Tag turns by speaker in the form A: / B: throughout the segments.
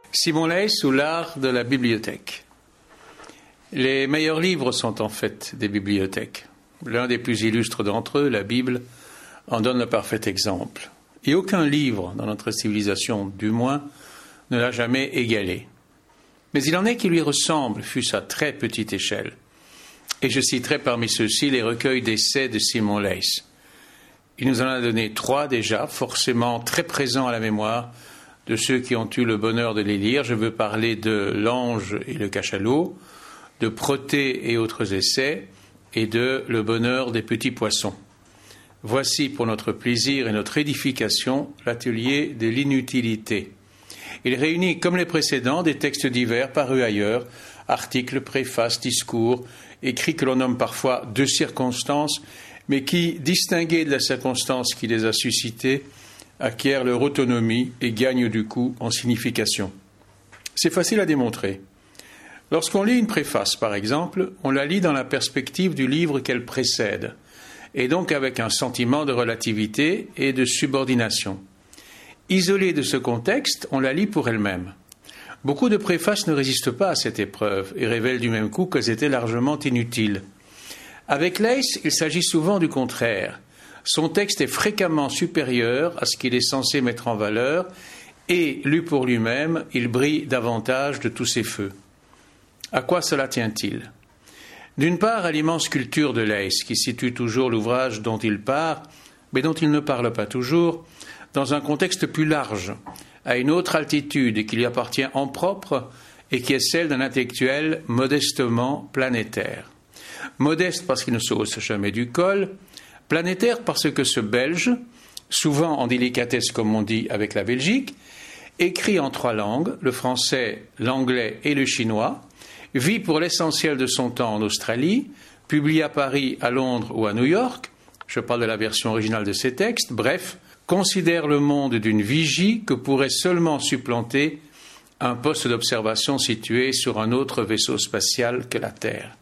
A: Simon Leys ou l'art de la bibliothèque. Les meilleurs livres sont en fait des bibliothèques. L'un des plus illustres d'entre eux, la Bible, en donne le parfait exemple. Et aucun livre, dans notre civilisation du moins, ne l'a jamais égalé. Mais il en est qui lui ressemblent, fût-ce à très petite échelle. Et je citerai parmi ceux-ci les recueils d'essais de Simon Leys. Il nous en a donné 3 déjà, forcément très présents à la mémoire de ceux qui ont eu le bonheur de les lire. Je veux parler de L'Ange et le cachalot, de Protée et autres essais, et de Le bonheur des petits poissons. Voici pour notre plaisir et notre édification l'atelier de l'inutilité. Il réunit, comme les précédents, des textes divers parus ailleurs, articles, préfaces, discours, écrits que l'on nomme parfois de circonstances, mais qui, distingués de la circonstance qui les a suscités, acquièrent leur autonomie et gagnent du coup en signification. C'est facile à démontrer. Lorsqu'on lit une préface, par exemple, on la lit dans la perspective du livre qu'elle précède, et donc avec un sentiment de relativité et de subordination. Isolée de ce contexte, on la lit pour elle-même. Beaucoup de préfaces ne résistent pas à cette épreuve et révèlent du même coup qu'elles étaient largement inutiles. Avec Leys, il s'agit souvent du contraire. Son texte est fréquemment supérieur à ce qu'il est censé mettre en valeur et, lu pour lui-même, il brille davantage de tous ses feux. À quoi cela tient-il ? D'une part, à l'immense culture de Leys, qui situe toujours l'ouvrage dont il part, mais dont il ne parle pas toujours, dans un contexte plus large, à une autre altitude et qui lui appartient en propre et qui est celle d'un intellectuel modestement planétaire. Modeste parce qu'il ne se hausse jamais du col, planétaire parce que ce Belge, souvent en délicatesse comme on dit avec la Belgique, écrit en 3 langues, le français, l'anglais et le chinois, vit pour l'essentiel de son temps en Australie, publie à Paris, à Londres ou à New York, je parle de la version originale de ses textes, bref, considère le monde d'une vigie que pourrait seulement supplanter un poste d'observation situé sur un autre vaisseau spatial que la Terre.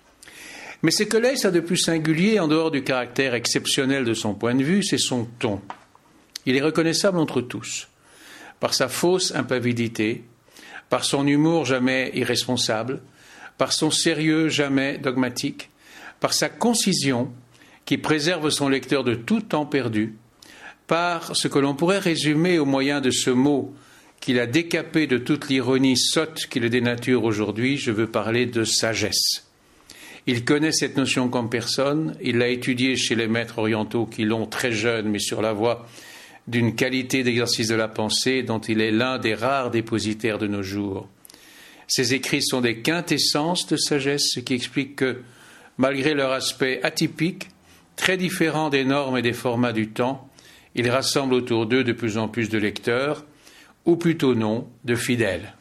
A: Mais ce que Leys a de plus singulier, en dehors du caractère exceptionnel de son point de vue, c'est son ton. Il est reconnaissable entre tous, par sa fausse impavidité, par son humour jamais irresponsable, par son sérieux jamais dogmatique, par sa concision qui préserve son lecteur de tout temps perdu, par ce que l'on pourrait résumer au moyen de ce mot qu'il a décapé de toute l'ironie sotte qui le dénature aujourd'hui, je veux parler de sagesse. Il connaît cette notion comme personne, il l'a étudiée chez les maîtres orientaux qui l'ont très jeune mis sur la voie d'une qualité d'exercice de la pensée dont il est l'un des rares dépositaires de nos jours. Ses écrits sont des quintessences de sagesse, ce qui explique que, malgré leur aspect atypique, très différent des normes et des formats du temps, ils rassemblent autour d'eux de plus en plus de lecteurs, ou plutôt non, de fidèles.